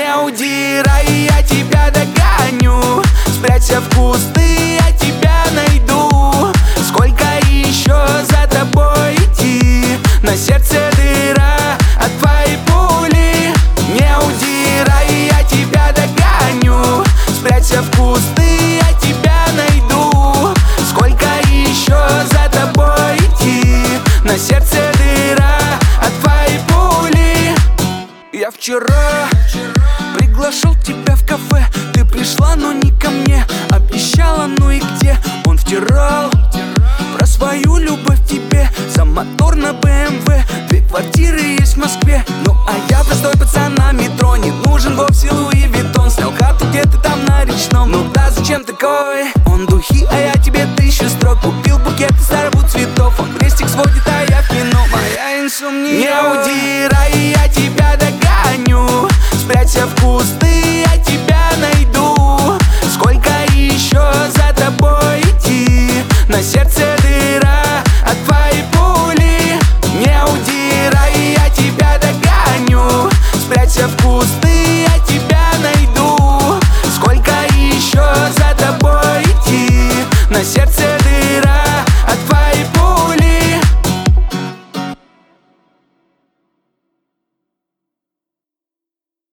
Не удирай, я тебя догоню. Спрячься в кусты, я тебя найду. Сколько еще за тобой идти? На сердце дыра от твоей пули. Не удирай, я тебя догоню. Спрячься в кусты, я тебя найду. Сколько еще за тобой идти? На сердце дыра от твоей пули. Я вчера приглашал тебя в кафе. Ты пришла, но не ко мне. Обещала, ну и где? Он втирал про свою любовь тебе. За мотор на BMW. 2 квартиры есть в Москве. Ну а я простой пацан на метро. Не нужен вовсе Луи Виттон. Снял хату где-то там на речном. Ну да, зачем такой? Он духи, а я тебе 1000 строк. Купил букет из старого цветов. Он крестик сводит, а я в кино. Моя инсомния. Не удирай, я тебя догоню. Спрячься в кусты,